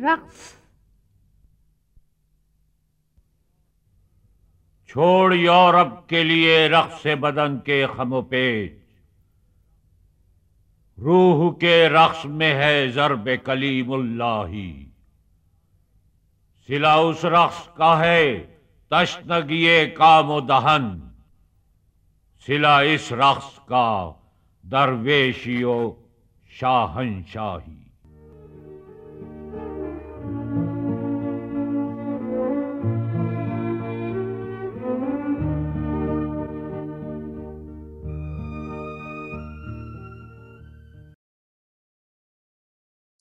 रक्स। छोड़ यूरोप के लिए रक्स बदन के खमोपेच, रूह के रक्स में है ज़र्ब कलीमुल्लाही। सिला उस रक्स का है तश्नगिए कामो दहन, सिला इस रक्स का दरवेशियो शाहनशाही।